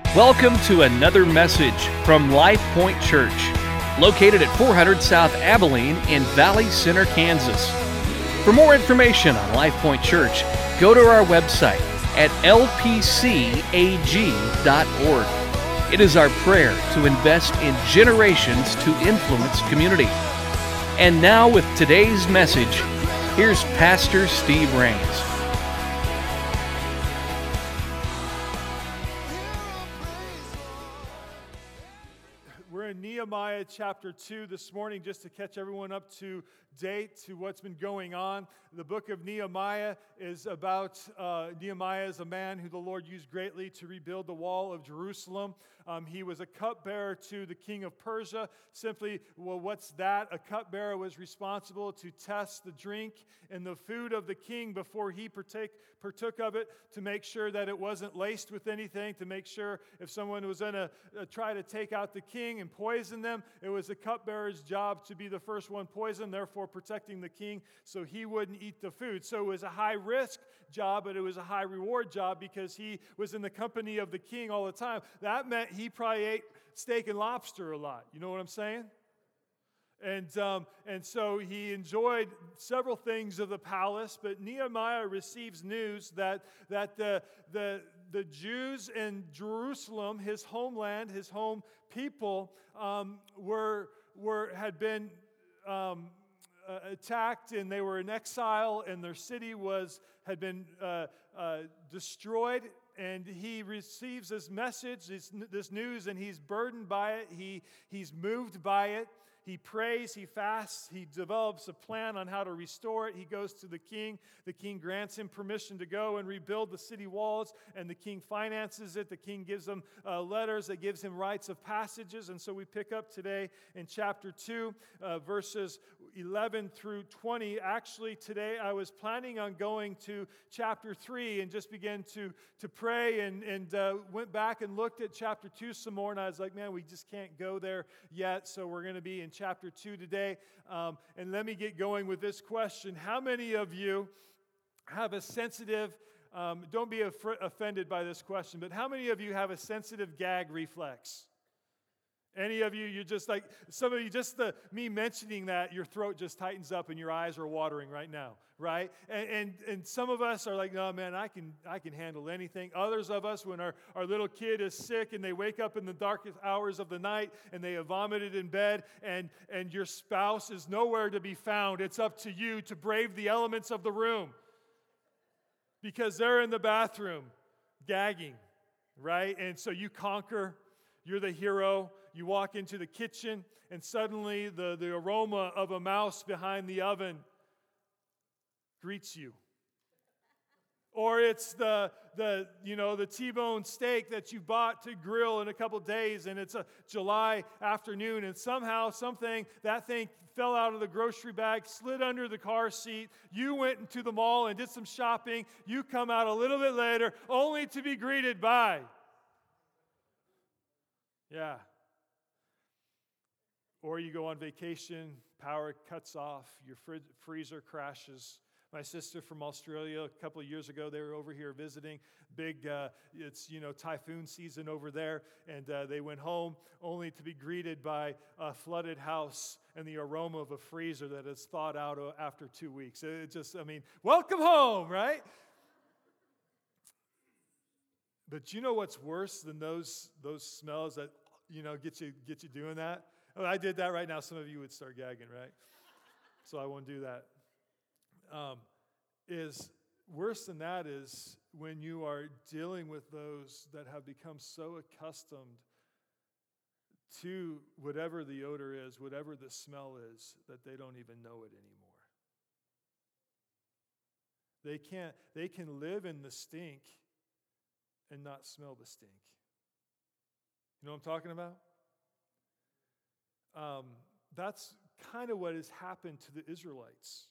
Welcome to another message from Life Point Church, located at 400 South Abilene in Valley Center, Kansas. For more information on Life Point Church, go to our website at lpcag.org. It is our prayer to invest in generations to influence community. And now with today's message, here's Pastor Steve Rains. We're in Nehemiah chapter 2 this morning, just to catch everyone up to date to what's been going on. The book of Nehemiah is about Nehemiah is a man who the Lord used greatly to rebuild the wall of Jerusalem. He was a cupbearer to the king of Persia. Simply, well, what's that? A cupbearer was responsible to test the drink and the food of the king before he partook of it, to make sure that it wasn't laced with anything, to make sure if someone was going to try to take out the king and poison them, it was the cupbearer's job to be the first one poisoned, therefore protecting the king so he wouldn't eat the food. So it was a high-risk job, but it was a high-reward job because he was in the company of the king all the time. That meant he probably ate steak and lobster a lot. You know what I'm saying? And so he enjoyed several things of the palace, but Nehemiah receives news that the Jews in Jerusalem, his homeland, his home people, had been attacked, and they were in exile, and their city had been destroyed. And he receives this message, this news, and he's burdened by it. He's moved by it. He prays, he fasts, he develops a plan on how to restore it. He goes to the king. The king grants him permission to go and rebuild the city walls, and the king finances it. The king gives him letters that gives him rites of passages. And so we pick up today in chapter 2, verses 11 through 20. Actually, today I was planning on going to chapter 3 and just begin to pray, and went back and looked at chapter 2 some more, and I was like, man, we just can't go there yet, so we're going to be in chapter 2 today. And let me get going with this question. How many of you have a sensitive, don't be offended by this question, but how many of you have a sensitive gag reflex? Any of you, you're just like, some of you, just me mentioning that, your throat just tightens up and your eyes are watering right now, right? And some of us are like, no, man, I can handle anything. Others of us, when our little kid is sick and they wake up in the darkest hours of the night and they have vomited in bed, and your spouse is nowhere to be found, it's up to you to brave the elements of the room because they're in the bathroom gagging, right? And so you conquer, you're the hero. You walk into the kitchen, and suddenly the aroma of a mouse behind the oven greets you. Or it's the T-bone steak that you bought to grill in a couple days, and it's a July afternoon, and somehow that thing fell out of the grocery bag, slid under the car seat. You went into the mall and did some shopping. You come out a little bit later, only to be greeted by, yeah. Or you go on vacation, power cuts off, your freezer crashes. My sister from Australia, a couple of years ago, they were over here visiting. It's typhoon season over there, and they went home only to be greeted by a flooded house and the aroma of a freezer that is thawed out after 2 weeks. Welcome home, right? But you know what's worse than those smells that get you doing that? Oh, I did that right now. Some of you would start gagging, right? So I won't do that. Is worse than that is when you are dealing with those that have become so accustomed to whatever the odor is, whatever the smell is, that they don't even know it anymore. They can live in the stink and not smell the stink. You know what I'm talking about? That's kind of what has happened to the Israelites.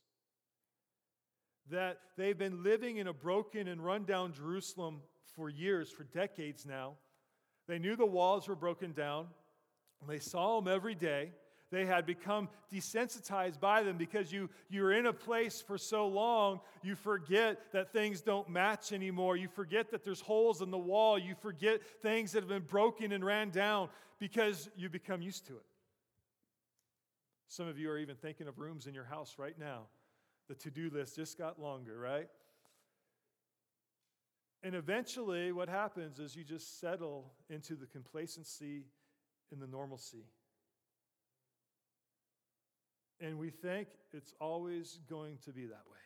That they've been living in a broken and run-down Jerusalem for years, for decades now. They knew the walls were broken down. They saw them every day. They had become desensitized by them because you're in a place for so long, you forget that things don't match anymore. You forget that there's holes in the wall. You forget things that have been broken and ran down because you become used to it. Some of you are even thinking of rooms in your house right now. The to-do list just got longer, right? And eventually what happens is you just settle into the complacency and the normalcy. And we think it's always going to be that way.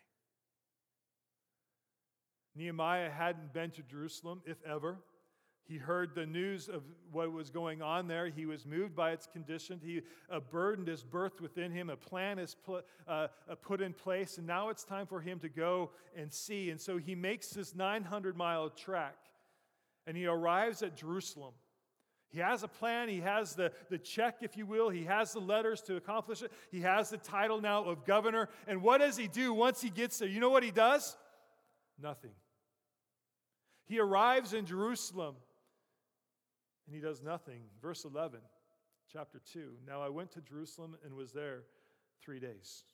Nehemiah hadn't been to Jerusalem, if ever. He heard the news of what was going on there. He was moved by its condition. A burden is birthed within him. A plan is put in place. And now it's time for him to go and see. And so he makes this 900-mile trek. And he arrives at Jerusalem. He has a plan. He has the check, if you will. He has the letters to accomplish it. He has the title now of governor. And what does he do once he gets there? You know what he does? Nothing. He arrives in Jerusalem, and he does nothing. Verse 11, chapter 2. Now I went to Jerusalem and was there 3 days.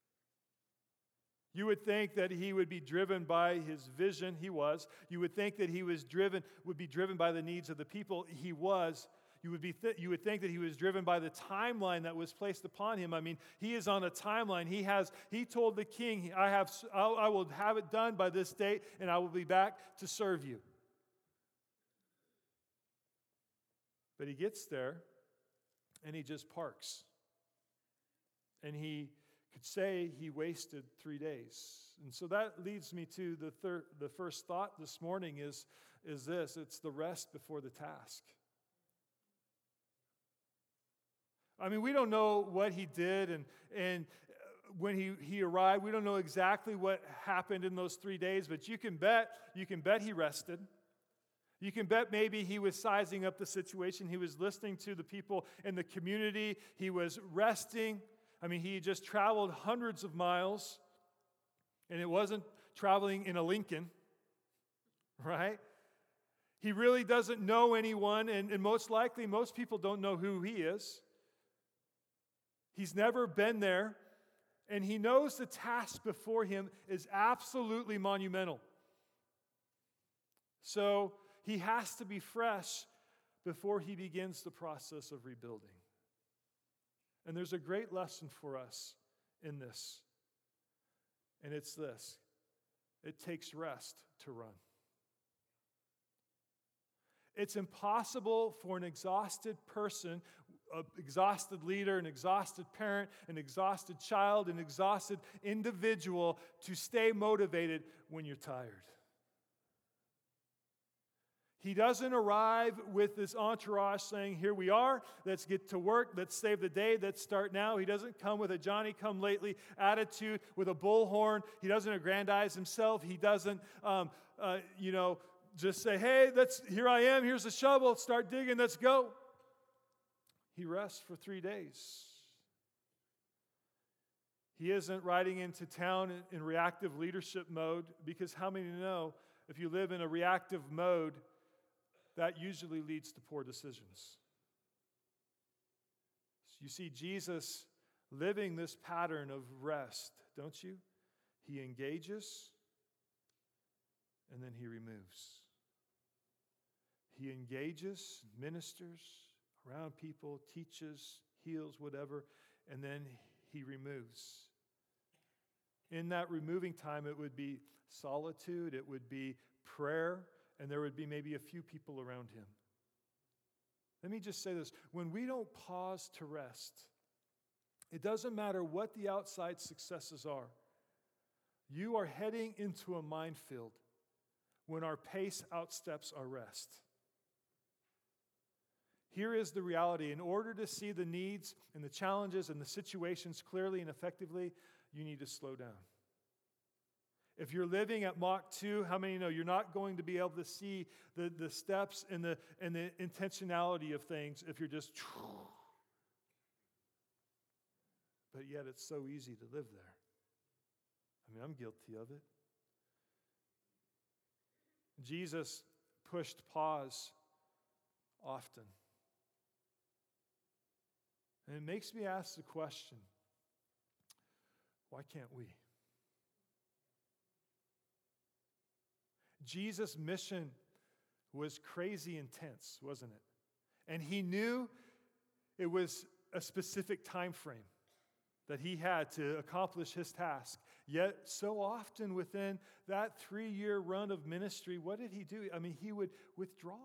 You would think that he would be driven by his vision. He was. You would think that he would be driven by the needs of the people. He was. You would think that he was driven by the timeline that was placed upon him. I mean, he is on a timeline. He told the king, I will have it done by this date, and I will be back to serve you. But he gets there, and he just parks. And he could say he wasted 3 days. And so that leads me to the first thought this morning is this. It's the rest before the task. I mean, we don't know what he did, and when he arrived, we don't know exactly what happened in those 3 days, but you can bet he rested. You can bet maybe he was sizing up the situation. He was listening to the people in the community. He was resting. I mean, he just traveled hundreds of miles, and it wasn't traveling in a Lincoln, right? He really doesn't know anyone, and most likely most people don't know who he is. He's never been there, and he knows the task before him is absolutely monumental. So he has to be fresh before he begins the process of rebuilding. And there's a great lesson for us in this, and it's this. It takes rest to run. It's impossible for an exhausted person, an exhausted leader, an exhausted parent, an exhausted child, an exhausted individual to stay motivated when you're tired. He doesn't arrive with this entourage saying, here we are, let's get to work, let's save the day, let's start now. He doesn't come with a Johnny-come-lately attitude with a bullhorn. He doesn't aggrandize himself. He doesn't, just say, hey, here I am, here's the shovel, start digging, let's go. He rests for 3 days. He isn't riding into town in reactive leadership mode, because how many know if you live in a reactive mode, that usually leads to poor decisions. You see Jesus living this pattern of rest, don't you? He engages, and then he removes. He engages, ministers around people, teaches, heals, whatever, and then he removes. In that removing time, it would be solitude, it would be prayer, and there would be maybe a few people around him. Let me just say this. When we don't pause to rest, it doesn't matter what the outside successes are. You are heading into a minefield when our pace outsteps our rest. Here is the reality. In order to see the needs and the challenges and the situations clearly and effectively, you need to slow down. If you're living at Mach 2, how many know you're not going to be able to see the steps and the intentionality of things if you're just... But yet it's so easy to live there. I mean, I'm guilty of it. Jesus pushed pause often. And it makes me ask the question, why can't we? Jesus' mission was crazy intense, wasn't it? And he knew it was a specific time frame that he had to accomplish his task. Yet, so often within that 3-year run of ministry, what did he do? I mean, he would withdraw.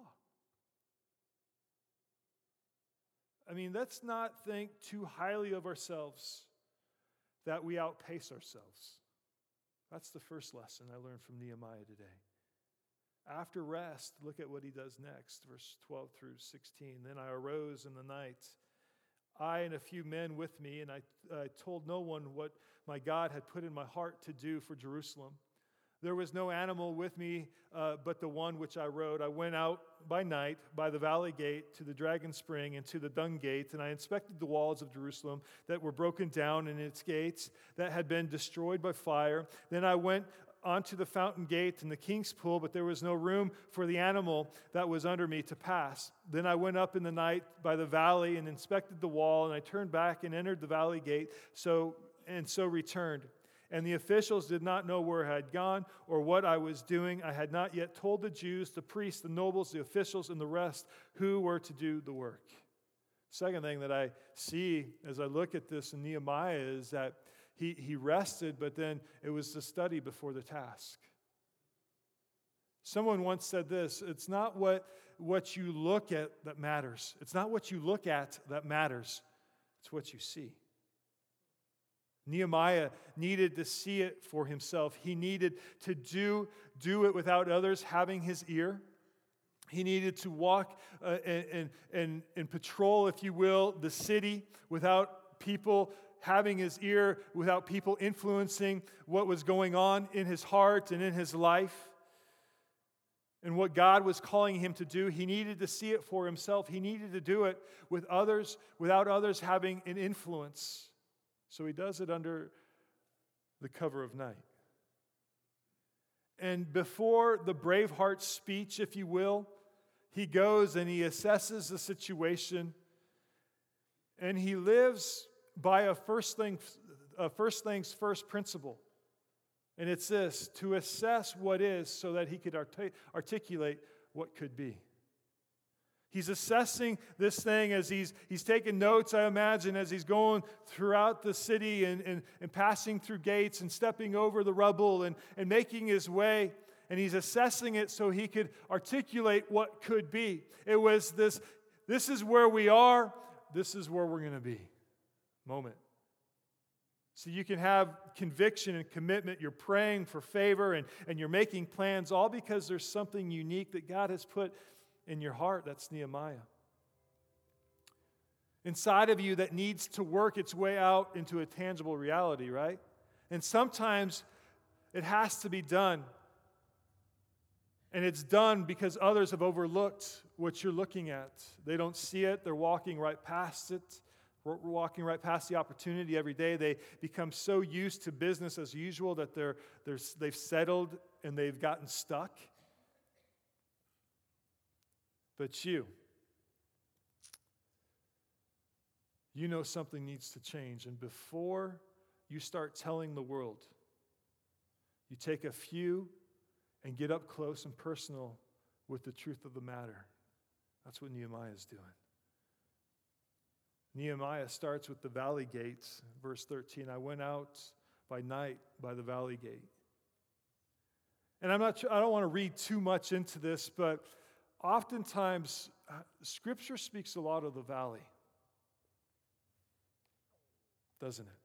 I mean, let's not think too highly of ourselves that we outpace ourselves. That's the first lesson I learned from Nehemiah today. After rest, look at what he does next, verse 12 through 16. Then I arose in the night, I and a few men with me, and I told no one what my God had put in my heart to do for Jerusalem. There was no animal with me but the one which I rode. I went out by night by the valley gate to the dragon spring and to the dung gate, and I inspected the walls of Jerusalem that were broken down and its gates that had been destroyed by fire. Then I went onto the fountain gate and the king's pool, but there was no room for the animal that was under me to pass. Then I went up in the night by the valley and inspected the wall, and I turned back and entered the valley gate, so returned. And the officials did not know where I had gone or what I was doing. I had not yet told the Jews, the priests, the nobles, the officials, and the rest who were to do the work. Second thing that I see as I look at this in Nehemiah is that he rested, but then it was the study before the task. Someone once said this, it's not what you look at that matters. It's not what you look at that matters. It's what you see. Nehemiah needed to see it for himself. He needed to do it without others having his ear. He needed to walk and patrol, if you will, the city without people having his ear, without people influencing what was going on in his heart and in his life. And what God was calling him to do, he needed to see it for himself. He needed to do it with others, without others having an influence. So he does it under the cover of night. And before the Braveheart speech, if you will, he goes and he assesses the situation, and he lives by a first things first principle. And it's this, to assess what is so that he could articulate what could be. He's assessing this thing as he's taking notes, I imagine, as he's going throughout the city and passing through gates and stepping over the rubble and making his way. And he's assessing it so he could articulate what could be. It was this is where we are, this is where we're going to be moment. So you can have conviction and commitment. You're praying for favor and you're making plans, all because there's something unique that God has put in your heart. That's Nehemiah. Inside of you that needs to work its way out into a tangible reality, right? And sometimes it has to be done. And it's done because others have overlooked what you're looking at. They don't see it. They're walking right past it. We're walking right past the opportunity every day. They become so used to business as usual that they've settled and they've gotten stuck. But you know something needs to change. And before you start telling the world, you take a few and get up close and personal with the truth of the matter. That's what Nehemiah is doing. Nehemiah starts with the valley gates, verse 13. I went out by night by the valley gate. And I don't want to read too much into this, but oftentimes Scripture speaks a lot of the valley, doesn't it?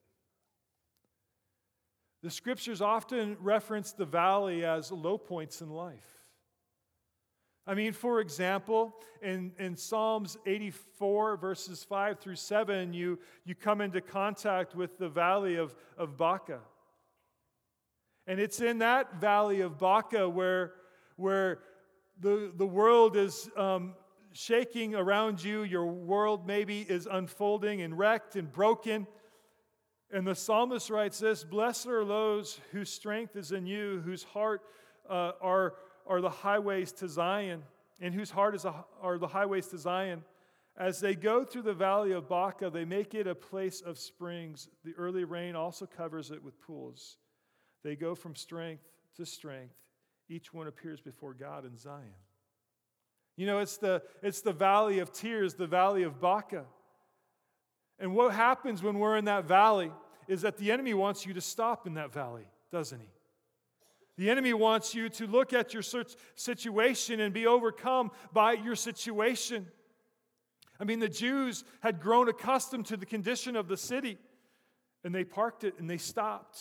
The Scriptures often reference the valley as low points in life. I mean, for example, in Psalms 84, verses 5 through 7, you come into contact with the valley of Baca. And it's in that valley of Baca where the world is shaking around you. Your world maybe is unfolding and wrecked and broken. And the psalmist writes this, blessed are those whose strength is in you, whose heart are the highways to Zion, and whose heart are the highways to Zion. As they go through the valley of Baca, they make it a place of springs. The early rain also covers it with pools. They go from strength to strength. Each one appears before God in Zion. You know, it's the valley of tears, the valley of Baca. And what happens when we're in that valley is that the enemy wants you to stop in that valley, doesn't he? The enemy wants you to look at your situation and be overcome by your situation. I mean, the Jews had grown accustomed to the condition of the city, and they parked it and they stopped.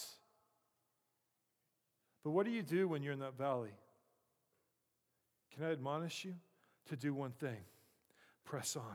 But what do you do when you're in that valley? Can I admonish you to do one thing? Press on.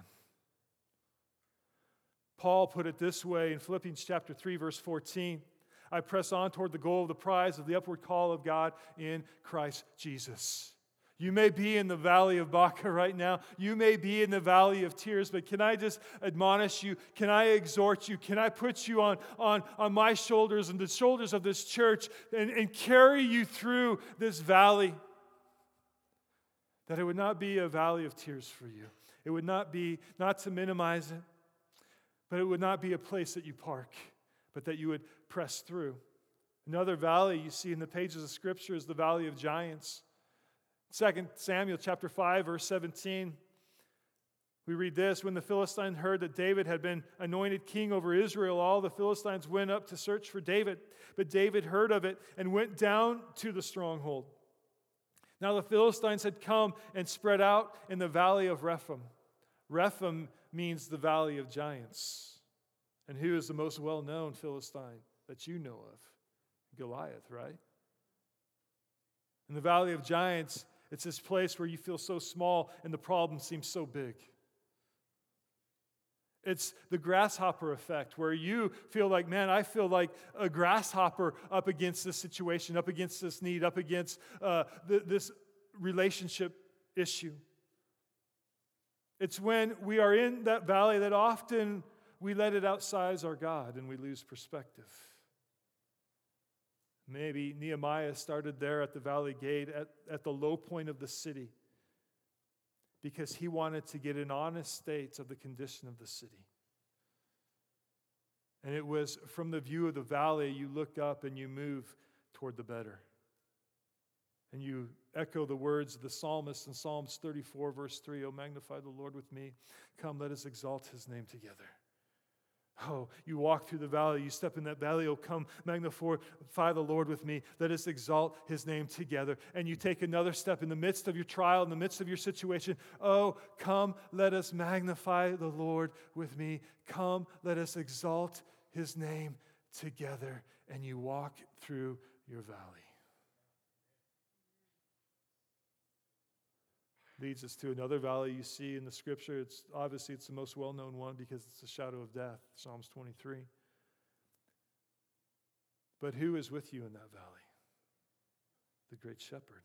Paul put it this way in Philippians chapter 3, verse 14. I press on toward the goal of the prize of the upward call of God in Christ Jesus. You may be in the valley of Baca right now. You may be in the valley of tears, but can I just admonish you? Can I exhort you? Can I put you on my shoulders and the shoulders of this church and carry you through this valley? That it would not be a valley of tears for you. It would not be, not to minimize it, but it would not be a place that you park, but that you would press through. Another valley you see in the pages of Scripture is the valley of giants. 2 Samuel chapter 5, verse 17, we read this: when the Philistines heard that David had been anointed king over Israel, all the Philistines went up to search for David. But David heard of it and went down to the stronghold. Now the Philistines had come and spread out in the valley of Rephaim. Rephaim means the valley of giants. And who is the most well-known Philistine that you know of? Goliath, right? In the valley of giants, it's this place where you feel so small and the problem seems so big. It's the grasshopper effect, where you feel like, man, I feel like a grasshopper up against this situation, up against this need, up against this relationship issue. It's when we are in that valley that often we let it outsize our God and we lose perspective. Maybe Nehemiah started there at the valley gate, at the low point of the city, because he wanted to get an honest state of the condition of the city. And it was from the view of the valley, you look up and you move toward the better. And you echo the words of the psalmist in Psalms 34, verse 3, "Oh, magnify the Lord with me. Come, let us exalt his name together." Oh, you walk through the valley, you step in that valley, oh, come, magnify the Lord with me. Let us exalt his name together. And you take another step in the midst of your trial, in the midst of your situation. Oh, come, let us magnify the Lord with me. Come, let us exalt his name together. And you walk through your valley. Leads us to another valley you see in the Scripture. It's the most well-known one because it's the shadow of death, Psalms 23. But who is with you in that valley? The great shepherd.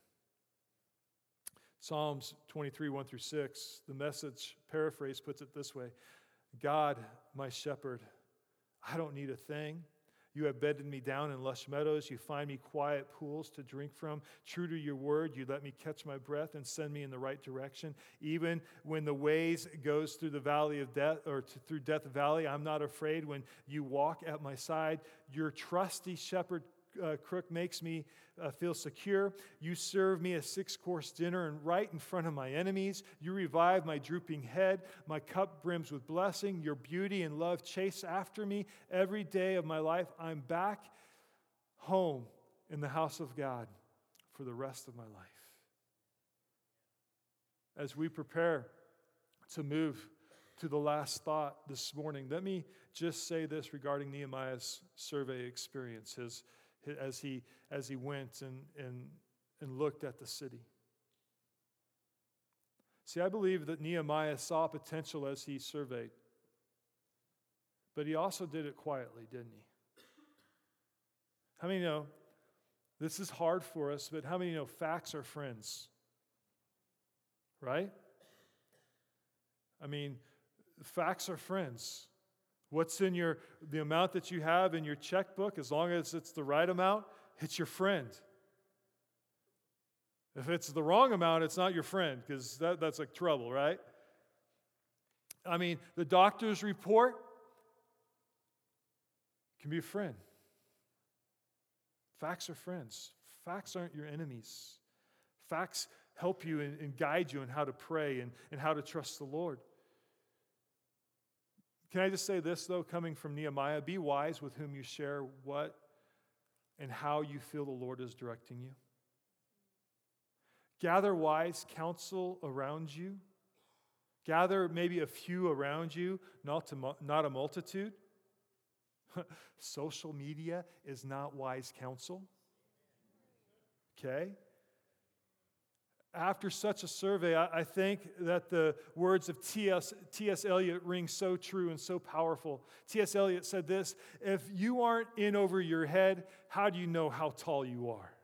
Psalms 23, 1 through 6, the Message paraphrase puts it this way: God, my shepherd, I don't need a thing. You have bedded me down in lush meadows. You find me quiet pools to drink from. True to your word, you let me catch my breath and send me in the right direction. Even when the ways goes through the valley of death, or through Death Valley, I'm not afraid. When you walk at my side, your trusty shepherd crook makes me feel secure. You serve me a 6-course dinner and right in front of my enemies. You revive my drooping head. My cup brims with blessing. Your beauty and love chase after me every day of my life. I'm back home in the house of God for the rest of my life. As we prepare to move to the last thought this morning, let me just say this regarding Nehemiah's survey experience, as he went and looked at the city. See, I believe that Nehemiah saw potential as he surveyed, but he also did it quietly, didn't he? How many know this is hard for us, but how many know facts are friends? Right? I mean, facts are friends. What's in the amount that you have in your checkbook, as long as it's the right amount, it's your friend. If it's the wrong amount, it's not your friend, because that's like trouble, right? I mean, the doctor's report can be a friend. Facts are friends. Facts aren't your enemies. Facts help you and guide you in how to pray and how to trust the Lord. Can I just say this, though, coming from Nehemiah? Be wise with whom you share what and how you feel the Lord is directing you. Gather wise counsel around you. Gather maybe a few around you, not a multitude. Social media is not wise counsel. Okay? After such a survey, I think that the words of T.S. Eliot ring so true and so powerful. T.S. Eliot said this: if you aren't in over your head, how do you know how tall you are?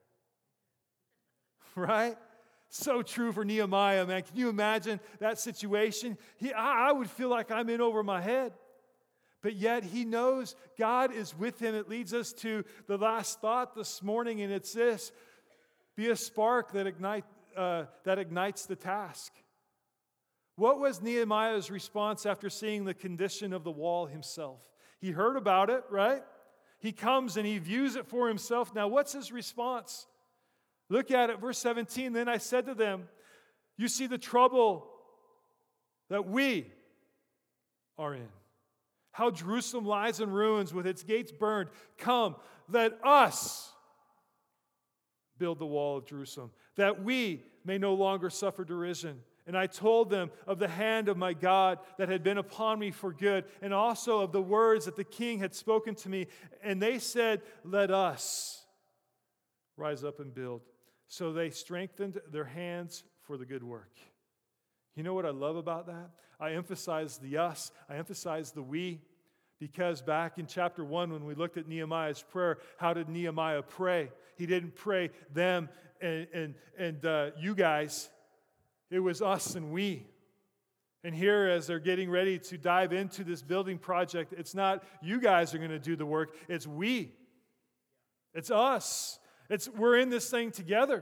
Right? So true for Nehemiah, man. Can you imagine that situation? I would feel like I'm in over my head. But yet he knows God is with him. It leads us to the last thought this morning, and it's this: be a spark that ignites the task. What was Nehemiah's response after seeing the condition of the wall himself? He heard about it, right? He comes and he views it for himself. Now, what's his response? Look at it, verse 17. Then I said to them, you see the trouble that we are in. How Jerusalem lies in ruins with its gates burned. Come, let us build the wall of Jerusalem, that we may no longer suffer derision. And I told them of the hand of my God that had been upon me for good, and also of the words that the king had spoken to me. And they said, let us rise up and build. So they strengthened their hands for the good work. You know what I love about that? I emphasize the us, I emphasize the we, because back in chapter 1, when we looked at Nehemiah's prayer, how did Nehemiah pray? He didn't pray them and you guys. It was us and we. And here, as they're getting ready to dive into this building project, it's not you guys are going to do the work, it's we. It's us. We're in this thing together.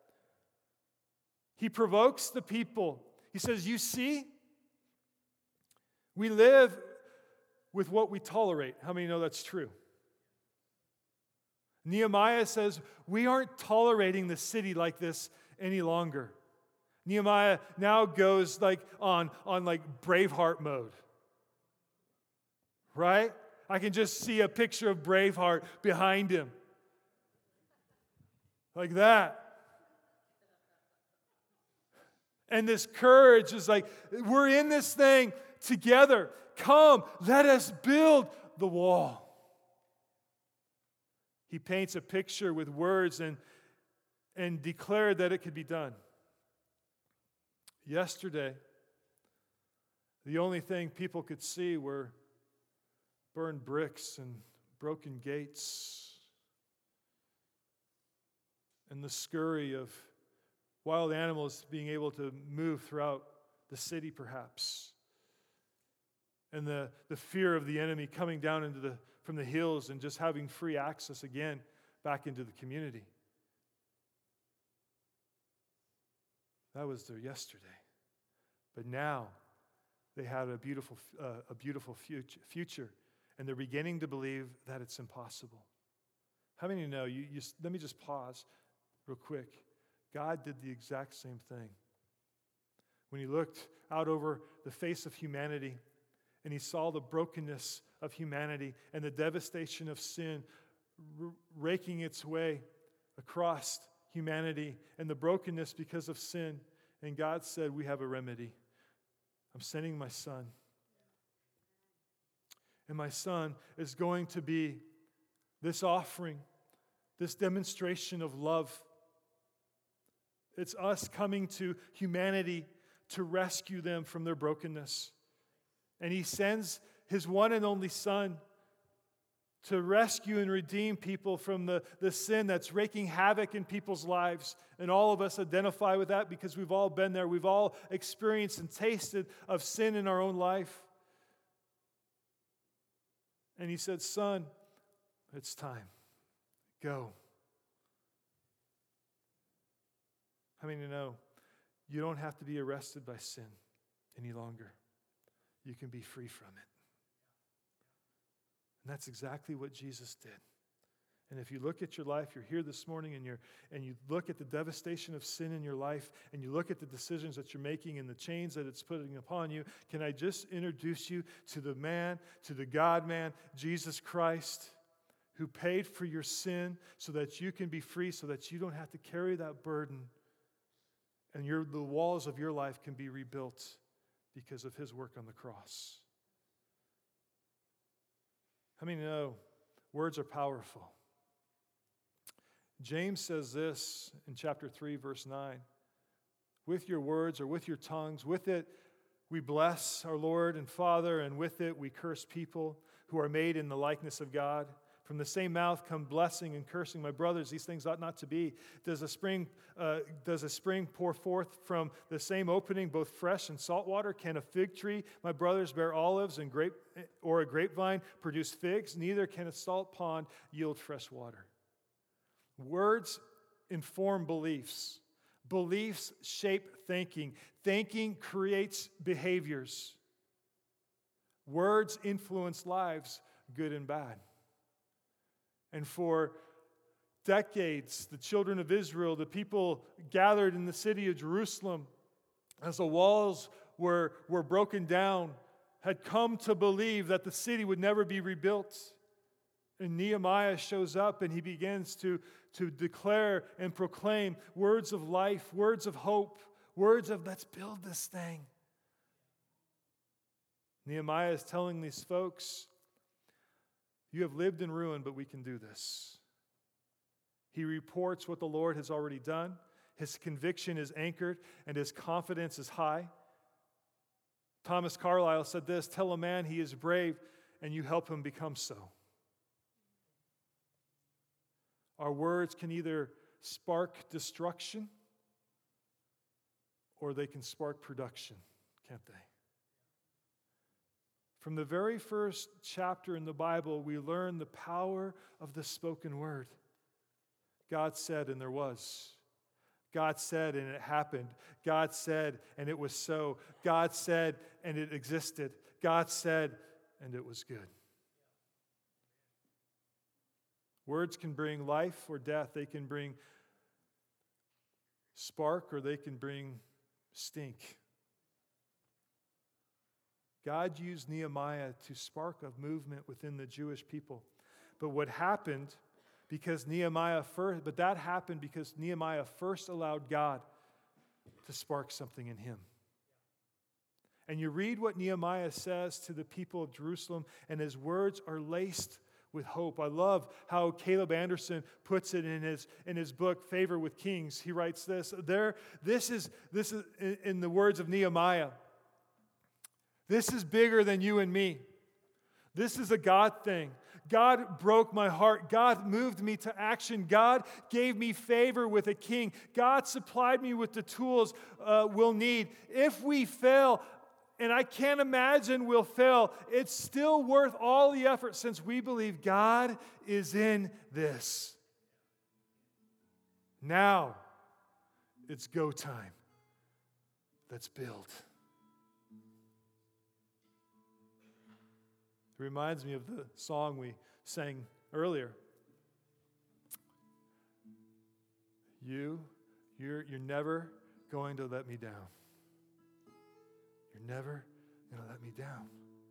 He provokes the people. He says, you see, we live with what we tolerate. How many know that's true? Nehemiah says, we aren't tolerating the city like this any longer. Nehemiah now goes on Braveheart mode. Right? I can just see a picture of Braveheart behind him. Like that. And this courage is like, we're in this thing together. Come, let us build the wall. He paints a picture with words and declared that it could be done. Yesterday, the only thing people could see were burned bricks and broken gates and the scurry of wild animals being able to move throughout the city, perhaps. And the fear of the enemy coming down from the hills and just having free access again back into the community. That was their yesterday. But now they had a beautiful future, and they're beginning to believe that it's impossible. How many know? Let me just pause real quick. God did the exact same thing. When he looked out over the face of humanity and he saw the brokenness of humanity and the devastation of sin raking its way across humanity and the brokenness because of sin, and God said, we have a remedy. I'm sending my son. And my son is going to be this offering, this demonstration of love. It's us coming to humanity to rescue them from their brokenness. And he sends his one and only son to rescue and redeem people from the sin that's wreaking havoc in people's lives. And all of us identify with that because we've all been there. We've all experienced and tasted of sin in our own life. And he said, son, it's time. Go. How many know you don't have to be arrested by sin any longer? you can be free from it. And that's exactly what Jesus did. And if you look at your life, you're here this morning and you look at the devastation of sin in your life, and you look at the decisions that you're making and the chains that it's putting upon you, can I just introduce you to the man, to the God-man, Jesus Christ, who paid for your sin so that you can be free, so that you don't have to carry that burden, and the walls of your life can be rebuilt because of his work on the cross. How many know words are powerful? James says this in chapter 3, verse 9. With your words, or with your tongues, with it we bless our Lord and Father, and with it we curse people who are made in the likeness of God. From the same mouth come blessing and cursing. My brothers, these things ought not to be. Does a spring pour forth from the same opening both fresh and salt water? Can a fig tree, my brothers, bear olives, and a grapevine produce figs? Neither can a salt pond yield fresh water. Words inform beliefs. Beliefs shape thinking. Thinking creates behaviors. Words influence lives, good and bad. And for decades, the children of Israel, the people gathered in the city of Jerusalem, as the walls were broken down, had come to believe that the city would never be rebuilt. And Nehemiah shows up and he begins to declare and proclaim words of life, words of hope, words of let's build this thing. Nehemiah is telling these folks, you have lived in ruin, but we can do this. He reports what the Lord has already done. His conviction is anchored and his confidence is high. Thomas Carlyle said this, tell a man he is brave and you help him become so. Our words can either spark destruction or they can spark production, can't they? From the very first chapter in the Bible, we learn the power of the spoken word. God said, and there was. God said, and it happened. God said, and it was so. God said, and it existed. God said, and it was good. Words can bring life or death. They can bring spark or they can bring stink. God used Nehemiah to spark a movement within the Jewish people. But what happened, because Nehemiah first allowed God to spark something in him. And you read what Nehemiah says to the people of Jerusalem, and his words are laced with hope. I love how Caleb Anderson puts it in his book, Favor with Kings. He writes this. This is in the words of Nehemiah. This is bigger than you and me. This is a God thing. God broke my heart. God moved me to action. God gave me favor with a king. God supplied me with the tools we'll need. If we fail, and I can't imagine we'll fail, it's still worth all the effort since we believe God is in this. Now, it's go time. Let's build. It reminds me of the song we sang earlier. You're never going to let me down. You're never going to let me down.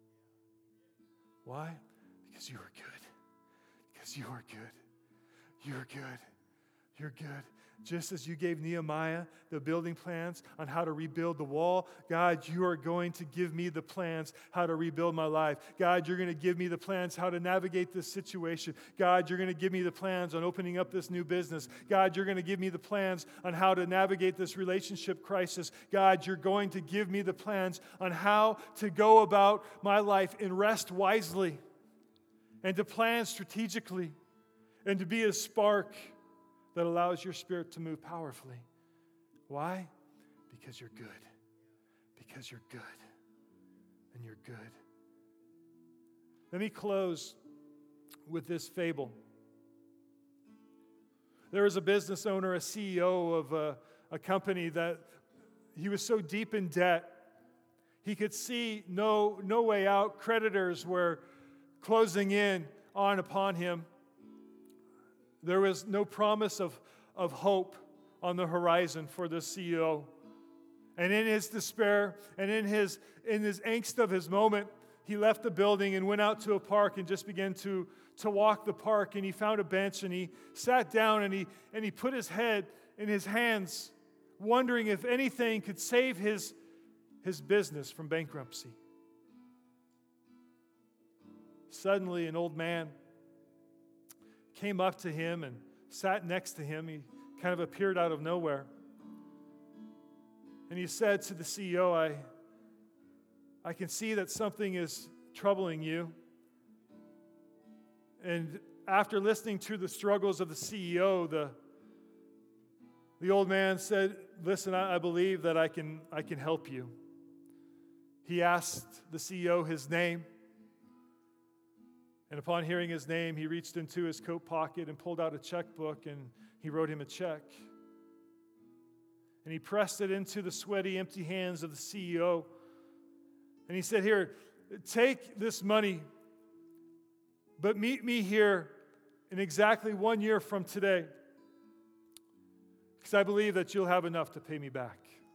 Why? Because you are good. Because you are good. You're good. You're good. Just as you gave Nehemiah the building plans on how to rebuild the wall, God, you are going to give me the plans how to rebuild my life. God, you're going to give me the plans how to navigate this situation. God, you're going to give me the plans on opening up this new business. God, you're going to give me the plans on how to navigate this relationship crisis. God, you're going to give me the plans on how to go about my life and rest wisely and to plan strategically and to be a spark that allows your spirit to move powerfully. Why? Because you're good. Because you're good. And you're good. Let me close with this fable. There was a business owner, a CEO of a company that he was so deep in debt, He could see no way out. Creditors were closing in on upon him. There was no promise of hope on the horizon for the CEO. And in his despair and in his angst of his moment, he left the building and went out to a park and just began to walk the park. And he found a bench and he sat down and he put his head in his hands, wondering if anything could save his business from bankruptcy. Suddenly, an old man came up to him and sat next to him. He kind of appeared out of nowhere. And he said to the CEO, I can see that something is troubling you. And after listening to the struggles of the CEO, the old man said, listen, I believe that I can help you. He asked the CEO his name. And upon hearing his name, he reached into his coat pocket and pulled out a checkbook and he wrote him a check. And he pressed it into the sweaty, empty hands of the CEO. And he said, here, take this money, but meet me here in exactly 1 year from today, because I believe that you'll have enough to pay me back.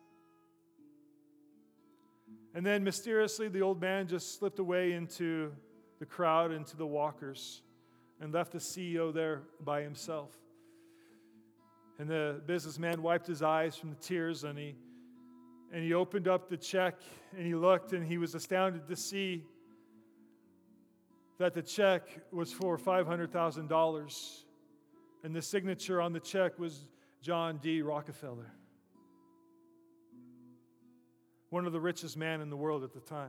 And then mysteriously, the old man just slipped away into the crowd, into the walkers, and left the CEO there by himself. And the businessman wiped his eyes from the tears, and he opened up the check, and he looked, and he was astounded to see that the check was for $500,000, and the signature on the check was John D. Rockefeller, one of the richest men in the world at the time.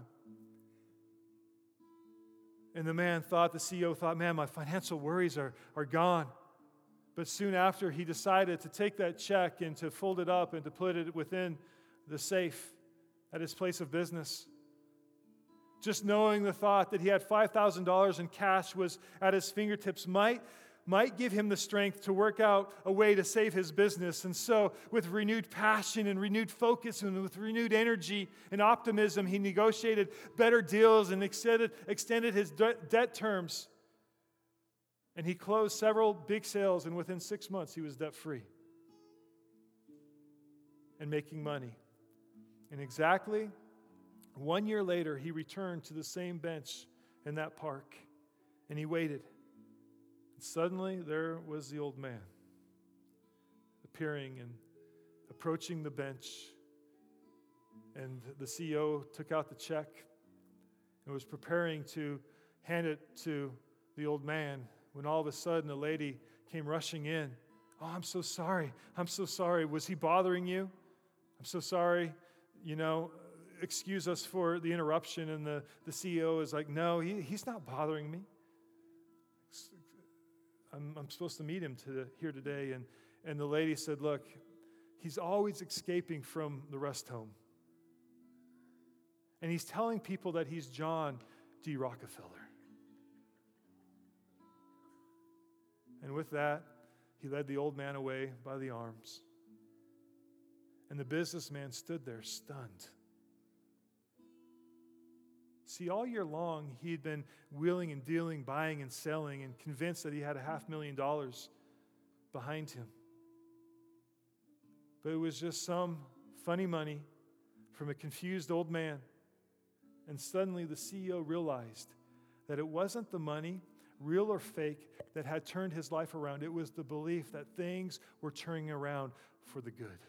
And the CEO thought, man, my financial worries are gone. But soon after, he decided to take that check and to fold it up and to put it within the safe at his place of business. Just knowing the thought that he had $5,000 in cash was at his fingertips might give him the strength to work out a way to save his business. And so, with renewed passion and renewed focus and with renewed energy and optimism, he negotiated better deals and extended his debt terms. And he closed several big sales, and within 6 months, he was debt-free and making money. And exactly 1 year later, he returned to the same bench in that park, and he waited. And suddenly, there was the old man appearing and approaching the bench. And the CEO took out the check and was preparing to hand it to the old man when all of a sudden a lady came rushing in. Oh, I'm so sorry. I'm so sorry. Was he bothering you? I'm so sorry. Excuse us for the interruption. And the CEO is like, no, he's not bothering me. I'm supposed to meet him here today. And the lady said, look, he's always escaping from the rest home. And he's telling people that he's John D. Rockefeller. And with that, he led the old man away by the arms. And the businessman stood there stunned. See, all year long, he had been wheeling and dealing, buying and selling, and convinced that he had $500,000 behind him. But it was just some funny money from a confused old man. And suddenly the CEO realized that it wasn't the money, real or fake, that had turned his life around. It was the belief that things were turning around for the good.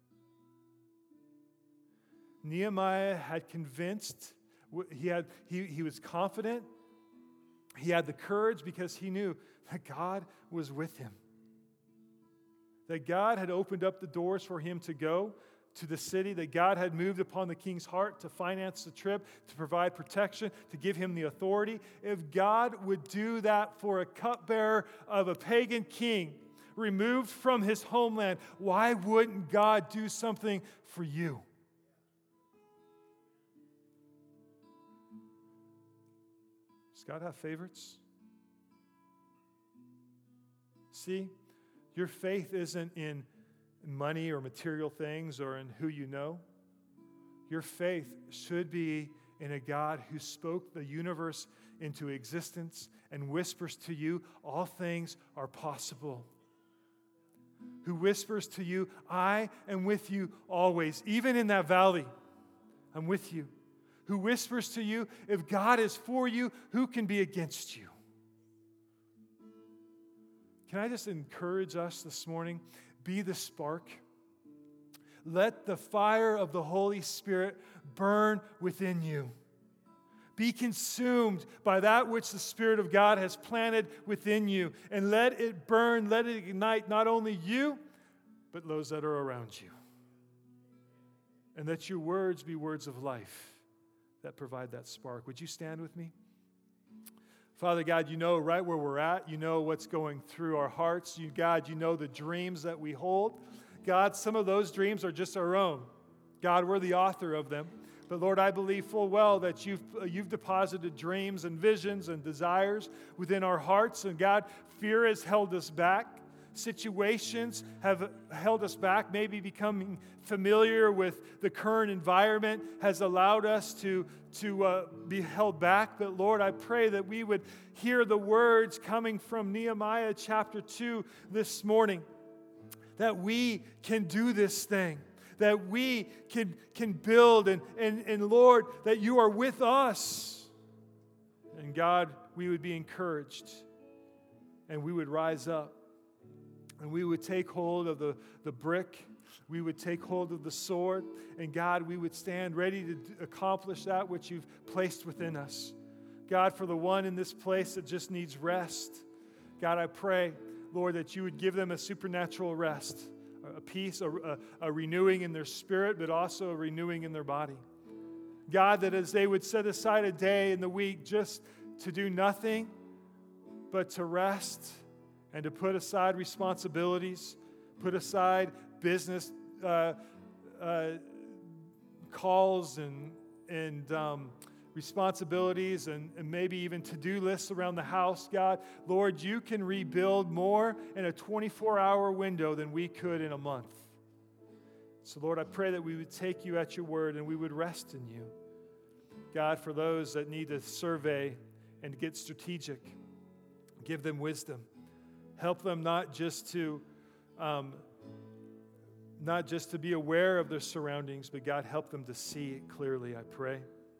Nehemiah had convinced, he was confident, he had the courage because he knew that God was with him. That God had opened up the doors for him to go to the city, that God had moved upon the king's heart to finance the trip, to provide protection, to give him the authority. If God would do that for a cupbearer of a pagan king removed from his homeland, why wouldn't God do something for you? Does God have favorites? See, your faith isn't in money or material things or in who you know. Your faith should be in a God who spoke the universe into existence and whispers to you, all things are possible. Who whispers to you, I am with you always, even in that valley, I'm with you. Who whispers to you, if God is for you, who can be against you? Can I just encourage us this morning? Be the spark. Let the fire of the Holy Spirit burn within you. Be consumed by that which the Spirit of God has planted within you, and let it burn, let it ignite not only you, but those that are around you. And let your words be words of life that provide that spark. Would you stand with me? Father God, you know right where we're at. You know what's going through our hearts. God, you know the dreams that we hold. God, some of those dreams are just our own. God, we're the author of them. But Lord, I believe full well that you've deposited dreams and visions and desires within our hearts. And God, fear has held us back. Situations have held us back. Maybe becoming familiar with the current environment has allowed us to be held back. But Lord, I pray that we would hear the words coming from Nehemiah chapter 2 this morning, that we can do this thing, that we can build, and Lord, that you are with us. And God, we would be encouraged, and we would rise up, and we would take hold of the brick, we would take hold of the sword, and God, we would stand ready to accomplish that which you've placed within us. God, for the one in this place that just needs rest, God, I pray, Lord, that you would give them a supernatural rest, a peace, a renewing in their spirit, but also a renewing in their body. God, that as they would set aside a day in the week just to do nothing but to rest and to put aside responsibilities, put aside business calls and responsibilities and maybe even to-do lists around the house, God. Lord, you can rebuild more in a 24-hour window than we could in a month. So, Lord, I pray that we would take you at your word and we would rest in you. God, for those that need to survey and get strategic, give them wisdom. Help them not just to be aware of their surroundings, but God, help them to see it clearly, I pray.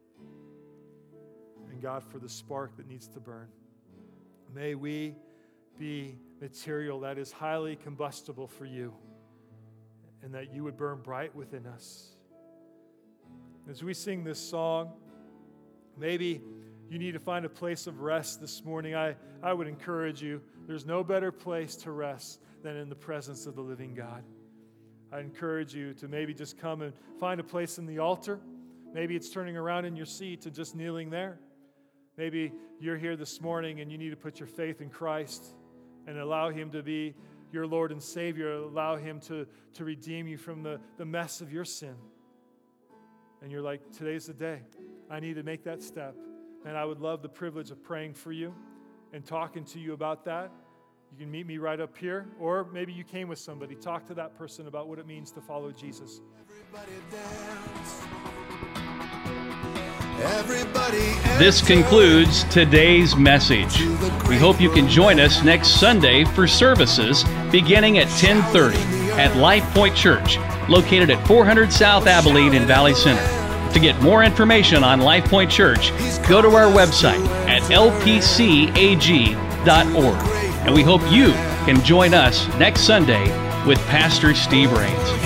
And God, for the spark that needs to burn, may we be material that is highly combustible for you, and that you would burn bright within us. As we sing this song, maybe you need to find a place of rest this morning. I would encourage you, there's no better place to rest than in the presence of the living God. I encourage you to maybe just come and find a place in the altar. Maybe it's turning around in your seat and just kneeling there. Maybe you're here this morning and you need to put your faith in Christ and allow Him to be your Lord and Savior. Allow Him to redeem you from the mess of your sin. And you're like, today's the day. I need to make that step. And I would love the privilege of praying for you and talking to you about that. You can meet me right up here, or maybe you came with somebody. Talk to that person about what it means to follow Jesus. This concludes today's message. We hope you can join us next Sunday for services beginning at 10:30 at Life Point Church, located at 400 South Abilene in Valley Center. To get more information on Life Point Church, go to our website at lpcag.org. And we hope you can join us next Sunday with Pastor Steve Rains.